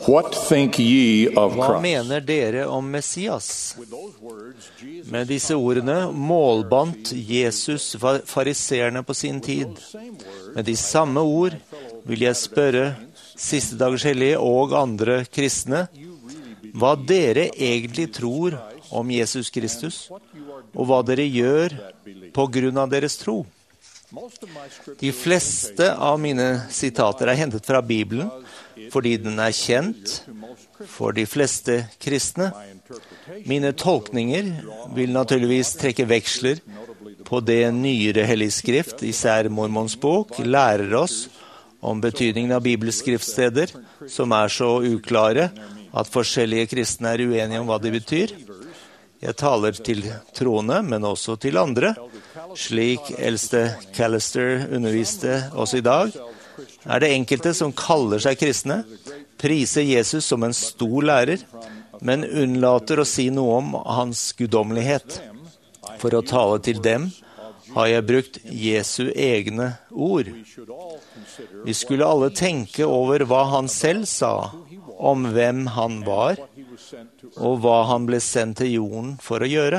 What think ye of Hva Christ? mener dere om Messias? Med disse ordene målbandt Jesus fariseerne på sin tid. Med de samme ord vil jeg spørre siste dagers hellige og andre kristne hva dere egentlig tror om Jesus Kristus, og hva dere gjør på grunn av deres tro. De fleste av mine sitater er hentet fra Bibelen, fordi den er kjent for de fleste kristne. Mine tolkninger vil naturligvis trekke veksler på det nyere hellige skrift, især Mormons bok, lærer oss om betydningen av bibelskriftsteder, som er så uklare at forskjellige kristne er uenige om hva de betyr. Jeg taler til troende, men også til andre, slik eldste Callister underviste oss i dag. Er det enkelte som kaller seg kristne, priser Jesus som en stor lærer, men unnlater å si noe om hans guddommelighet. For å tale til dem har jeg brukt Jesu egne ord. Vi skulle alle tenke over hva han selv sa om hvem han var, og hva han ble sendt til jorden for å gjøre.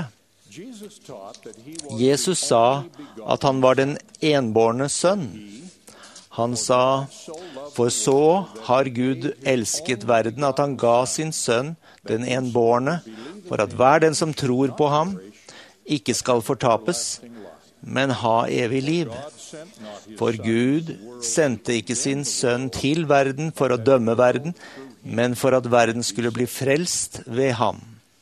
Jesus sa at han var den enbårne sønn. Han sa, for så har Gud elsket verden at han ga sin sønn, den enbårne, for at hver den som tror på ham, ikke skal fortapes, men ha evig liv. For Gud sendte ikke sin sønn til verden for å dømme verden, men for at verden skulle bli frelst ved ham.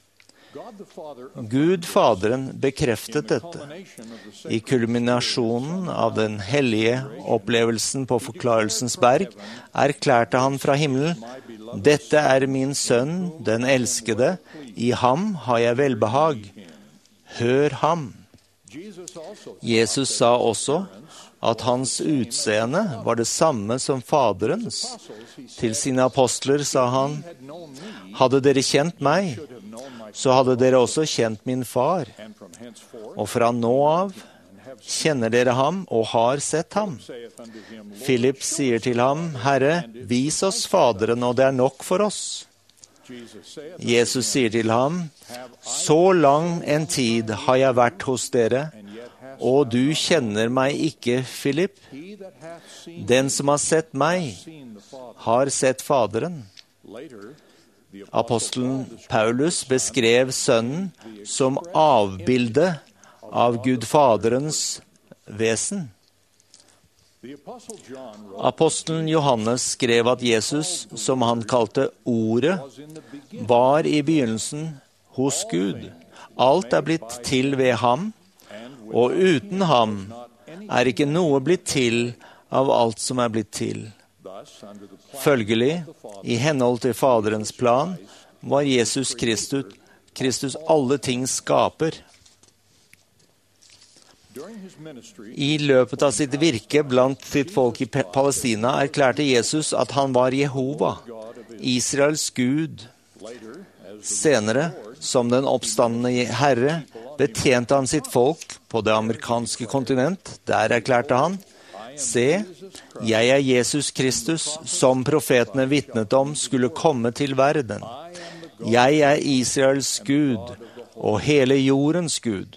Gud Faderen bekreftet dette. I kulminasjonen av den hellige opplevelsen på Forklarelsens berg erklærte han fra himmelen, «Dette er min sønn, den elskede, i ham har jeg velbehag. Hør ham.» Jesus sa også at hans utseende var det samme som Faderens. Til sine apostler sa han, «Hadde dere kjent meg, så hadde dere også kjent min far. Og fra nå av kjenner dere ham og har sett ham.» Philip sier til ham, «Herre, vis oss Faderen, og det er nok for oss.» Jesus sier til ham, «Så lang en tid har jeg vært hos dere, og du kjenner meg ikke, Philip. Den som har sett meg, har sett Faderen.» Apostelen Paulus beskrev sønnen som avbilde av Gud Faderens vesen. Apostelen Johannes skrev at Jesus, som han kalte Ordet, var i begynnelsen hos Gud. Alt er blitt til ved ham, og uten ham er ikke noe blitt til av alt som er blitt til. Følgelig, i henhold til Faderens plan, var Jesus Kristus alle ting skaper. I løpet av sitt virke blant sitt folk i Palestina erklærte Jesus at han var Jehova, Israels Gud. Senere, som den oppstandende Herre, betjente han sitt folk på det amerikanske kontinent. Der erklærte han, «Se, jeg er Jesus Kristus, som profetene vitnet om skulle komme til verden. Jeg er Israels Gud, og hele jordens Gud.»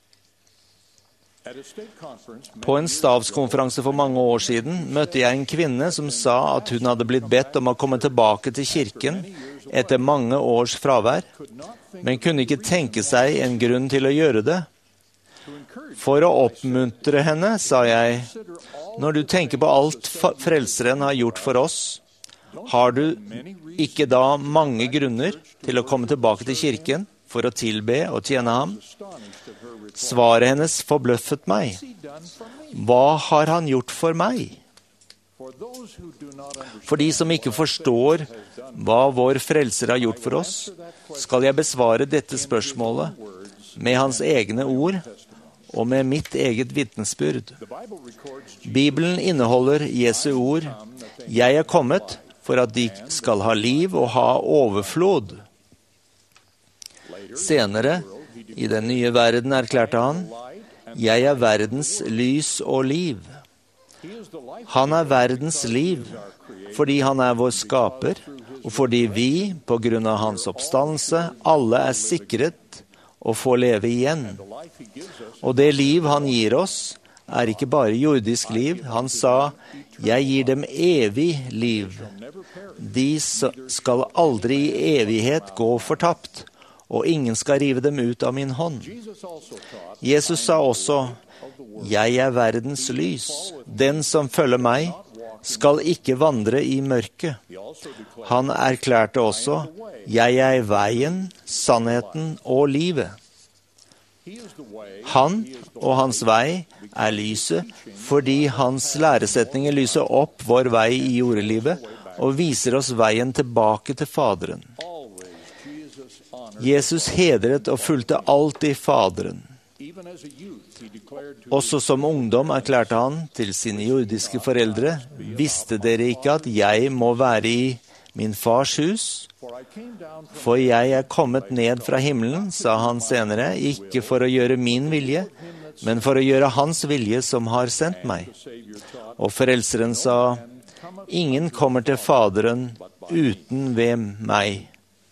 På en stavskonferanse for mange år siden møtte jeg en kvinne som sa at hun hadde blitt bedt om å komme tilbake til kirken etter mange års fravær, men kunne ikke tenke seg en grunn til å gjøre det. For å oppmuntre henne, sa jeg, når du tenker på alt frelseren har gjort for oss, har du ikke da mange grunner til å komme tilbake til kirken for å tilbe og tjene ham? Svaret hennes forbløffet meg. Hva har han gjort for meg? For de som ikke forstår hva vår frelser har gjort for oss, skal jeg besvare dette spørsmålet med hans egne ord og med mitt eget vitnesbyrd. Bibelen inneholder Jesu ord, «Jeg er kommet for at de skal ha liv og ha overflod.» Senere, i den nye verden, erklærte han, «Jeg er verdens lys og liv.» Han er verdens liv, fordi han er vår skaper. og fordi vi, på grunn av hans oppstandelse, alle er sikret å få leve igjen. Og det liv han gir oss, er ikke bare jordisk liv. Han sa, jeg gir dem evig liv. De skal aldri i evighet gå fortapt, og ingen skal rive dem ut av min hånd. Jesus sa også, jeg er verdens lys. Den som følger meg, skal ikke vandre i mørket. Han erklærte også, jeg er veien, sannheten og livet. Han og hans vei er lyset, fordi hans læresetninger lyser opp vår vei i jordelivet og viser oss veien tilbake til Faderen. Jesus hedret og fulgte alltid Faderen. Også som ungdom erklærte han til sine jordiske foreldre, visste dere ikke at jeg må være i min fars hus? For jeg er kommet ned fra himmelen, sa han senere, ikke for å gjøre min vilje, men for å gjøre hans vilje som har sendt meg. Og frelseren sa, ingen kommer til Faderen uten ved meg.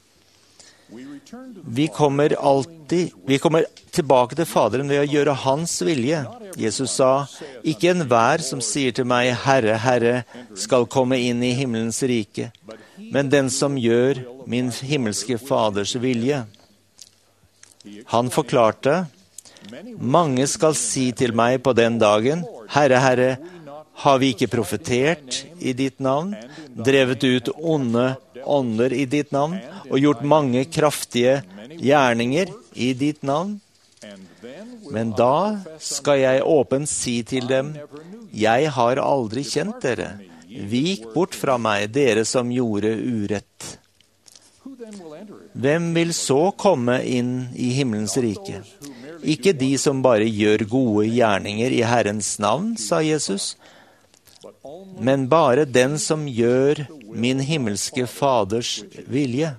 Vi kommer tilbake til Faderen ved å gjøre hans vilje. Jesus sa, ikke enhver som sier til meg, Herre, Herre, skal komme inn i himmelens rike, men den som gjør min himmelske Faders vilje. Han forklarte, mange skal si til meg på den dagen, Herre, Herre, har vi ikke profetert i ditt navn, drevet ut onde ånder i ditt navn, og gjort mange kraftige gjerninger i ditt navn? Men da skal jeg åpent si til dem, jeg har aldri kjent dere. Vik bort fra meg, dere som gjorde urett. Hvem vil så komme inn i himmelens rike? Ikke de som bare gjør gode gjerninger i Herrens navn, sa Jesus, men bare den som gjør min himmelske Faders vilje.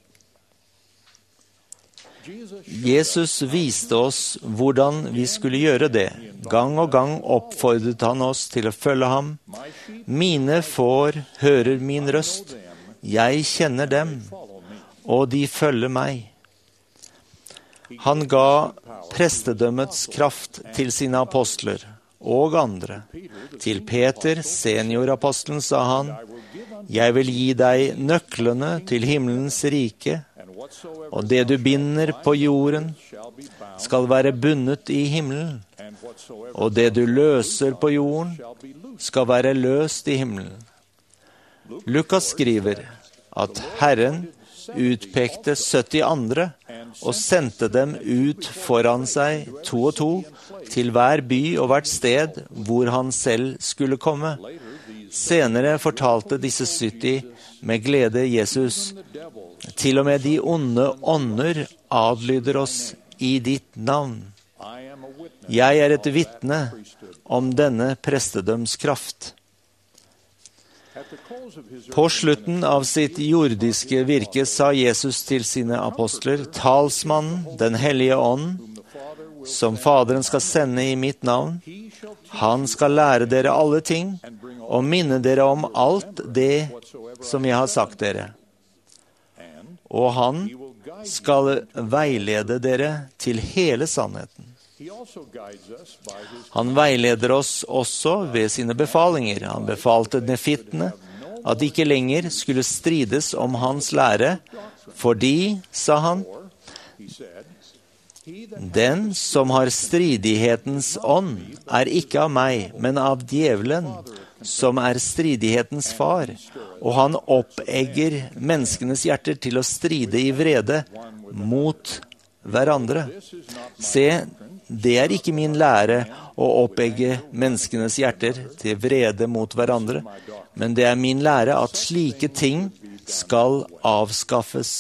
Jesus viste oss hvordan vi skulle gjøre det. Gang og gang oppfordret han oss til å følge ham. Mine får hører min røst. Jeg kjenner dem, og de følger meg. Han ga prestedømmets kraft til sine apostler og andre. Til Peter, seniorapostelen, sa han, jeg vil gi deg nøklene til himmelens rike, og det du binder på jorden skal være bundet i himmelen, og det du løser på jorden skal være løst i himmelen. Lukas skriver at Herren utpekte 70 andre og sendte dem ut foran seg 2 og 2 til hver by og hvert sted hvor han selv skulle komme. Senere fortalte disse 70 med glede Jesus, til og med de onde ånder adlyder oss i ditt navn. Jeg er et vitne om denne prestedømskraft. På slutten av sitt jordiske virke sa Jesus til sine apostler, talsmannen, den hellige ånd, som Faderen skal sende i mitt navn, han skal lære dere alle ting, og minne dere om alt det som jeg har sagt dere. Og han skal veilede dere til hele sannheten. Han veileder oss også ved sine befalinger. Han befalte nefittene at de ikke lenger skulle strides om hans lære, fordi, sa han, den som har stridighetens ånd er ikke av meg, men av djevelen, som er stridighetens far, og han oppegger menneskenes hjerter til å stride i vrede mot hverandre. Se, det er ikke min lære å oppegge menneskenes hjerter til vrede mot hverandre, men det er min lære at slike ting skal avskaffes.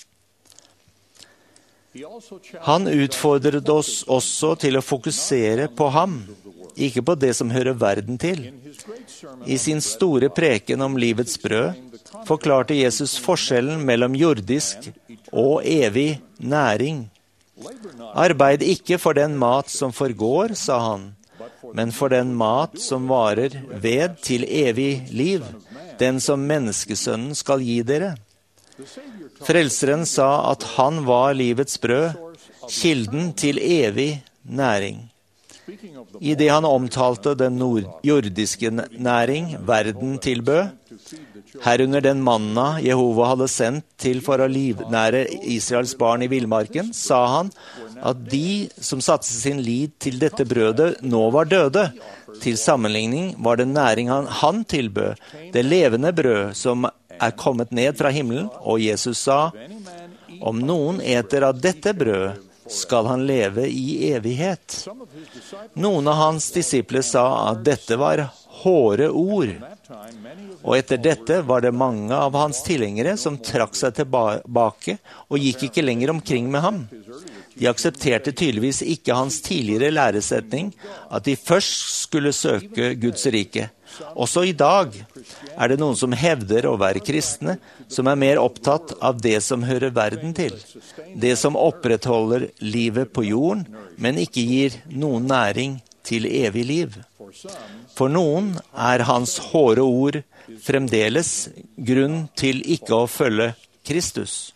Han utfordret oss også til å fokusere på ham, ikke på det som hører verden til. I sin store preken om livets brød forklarte Jesus forskjellen mellom jordisk og evig næring. Arbeid ikke for den mat som forgår, sa han, men for den mat som varer ved til evig liv, den som menneskesønnen skal gi dere. Frelseren sa at han var livets brød, kilden til evig næring. I det han omtalte den jordiske næring verden tilbød, herunder den manna Jehova hadde sendt til for å livnære Israels barn i villmarken, sa han at de som satte sin lit til dette brødet nå var døde. Til sammenligning var det næring han tilbød, det levende brød som kommet ned fra himmelen, og Jesus sa, om noen eter av dette brød, skal han leve i evighet. Noen av hans disipler sa at dette var hårde ord, og etter dette var det mange av hans tilhengere som trakk seg tilbake og gikk ikke lenger omkring med ham. De aksepterte tydeligvis ikke hans tidligere læresetning, at de først skulle søke Guds rike. Også i dag det noen som hevder å være kristne, som mer opptatt av det som hører verden til, det som opprettholder livet på jorden, men ikke gir noen næring til evig liv. For noen hans hårde ord fremdeles grunn til ikke å følge Kristus.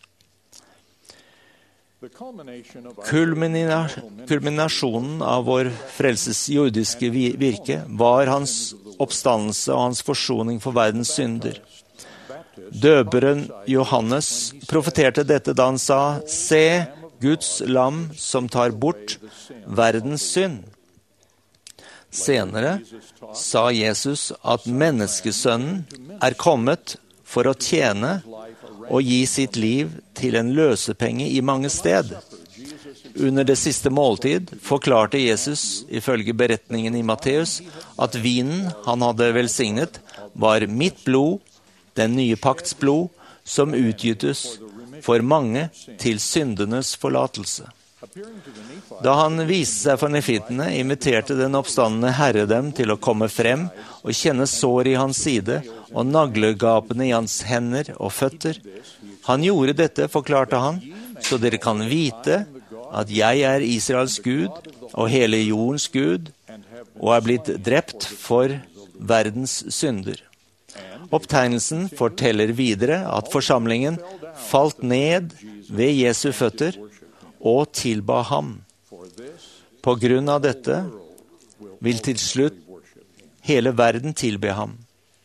Kulminasjonen av vår frelses jordiske virke var hans oppstandelse og hans forsoning for verdens synder. Døperen Johannes profeterte dette da han sa, «Se, Guds lam som tar bort verdens synd». Senere sa Jesus at menneskesønnen kommet for å tjene og gi sitt liv til en løsepenge i mange sted. Under det siste måltid forklarte Jesus, ifølge beretningen i Matteus, at vinen han hadde velsignet var mitt blod, den nye pakts blod, som utgytes for mange til syndenes forlatelse. Da han viste seg for nefitene, inviterte den oppstandende Herre dem til å komme frem og kjenne sår i hans side og naglegapene i hans hender og føtter. Han gjorde dette, forklarte han, så dere kan vite at jeg Israels Gud og hele jordens Gud, og blitt drept for verdens synder. Opptegnelsen forteller videre at forsamlingen falt ned ved Jesu føtter og tilba ham. På grunn av dette vil til slutt hele verden tilbe ham.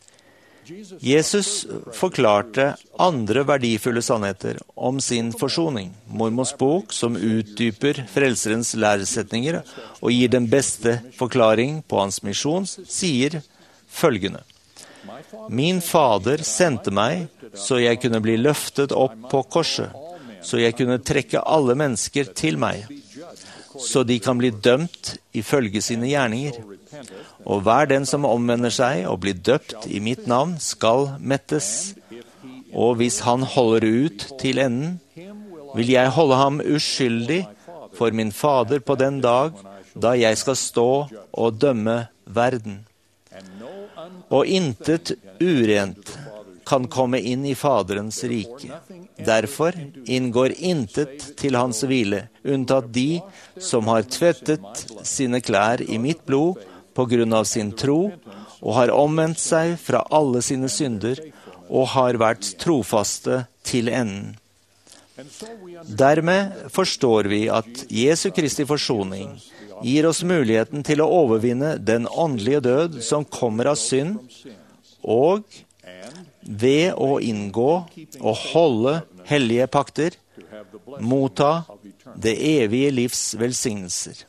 Jesus forklarte andre verdifulle sannheter om sin forsoning. Mormons bok, som utdyper frelserens læresetninger og gir den beste forklaring på hans misjon, sier følgende: Min fader sendte meg så jeg kunne bli løftet opp på korset, så jeg kunne trekke alle mennesker til meg, så de kan bli dømt ifølge sine gjerninger. Og hver den som omvender seg og blir døpt i mitt navn, skal mettes. Og hvis han holder ut til enden, vil jeg holde ham uskyldig for min fader på den dag, da jeg skal stå og dømme verden. Og intet urent kan komme inn i Faderens rike. Derfor inngår intet til hans hvile, unntatt de som har tvettet sine klær i mitt blod på grunn av sin tro, og har omvendt seg fra alle sine synder, og har vært trofaste til enden. Dermed forstår vi at Jesu Kristi forsoning gir oss muligheten til å overvinne den åndelige død som kommer av synd, og ved å inngå og holde hellige pakter, motta det evige livs velsignelser.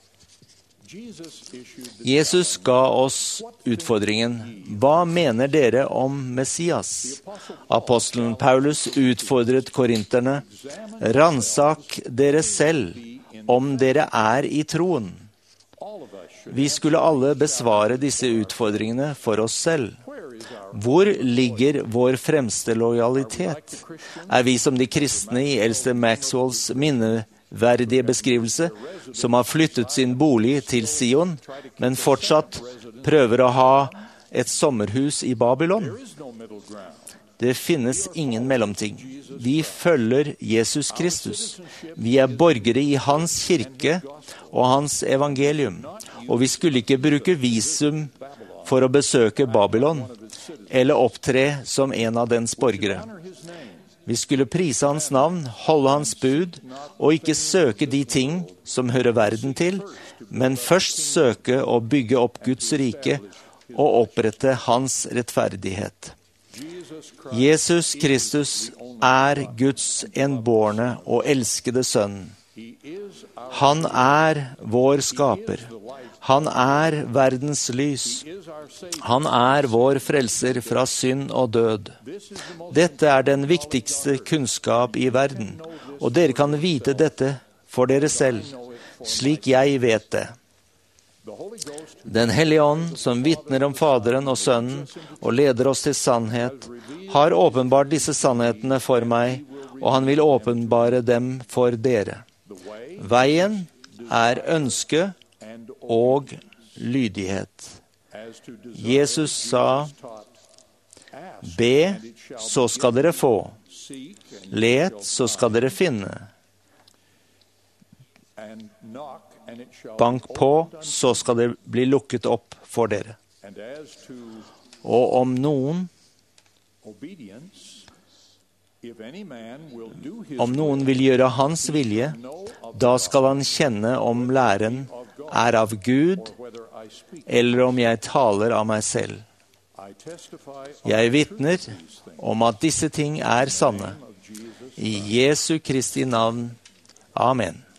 Jesus ga oss utfordringen: Hva mener dere om Messias? Apostelen Paulus utfordret korinterne: Ransak dere selv om dere i troen. Vi skulle alle besvare disse utfordringene for oss selv. Hvor ligger vår fremste lojalitet? Vi som de kristne i eldste Maxwells minneverdige beskrivelse, som har flyttet sin bolig til Sion, men fortsatt prøver å ha et sommerhus i Babylon? Det finnes ingen mellomting. Vi følger Jesus Kristus. Vi borgere i hans kirke og hans evangelium. Og vi skulle ikke bruke visum for å besøke Babylon, eller opptre som en av dens borgere. Vi skulle prise hans navn, holde hans bud, og ikke søke de ting som hører verden til, men først søke å bygge opp Guds rike og opprette hans rettferdighet. Jesus Kristus er Guds enbårne og elskede sønn. Han er vår skaper. Han er verdens lys. Han er vår frelser fra synd og død. Dette er den viktigste kunnskap i verden, og dere kan vite dette for dere selv, slik jeg vet det. Den Hellige Ånd, som vitner om Faderen og Sønnen og leder oss til sannhet, har åpenbart disse sannhetene for meg, og han vil åpenbare dem for dere. Veien er ønske og lydighet. Jesus sa, be, så skal dere få. Let, så skal dere finne. Bank på, så skal det bli lukket opp for dere. Og om noen vil gjøre hans vilje, da skal han kjenne om læren er av Gud, eller om jeg taler av meg selv. Jeg vitner om at disse ting er sanne. I Jesu Kristi navn. Amen.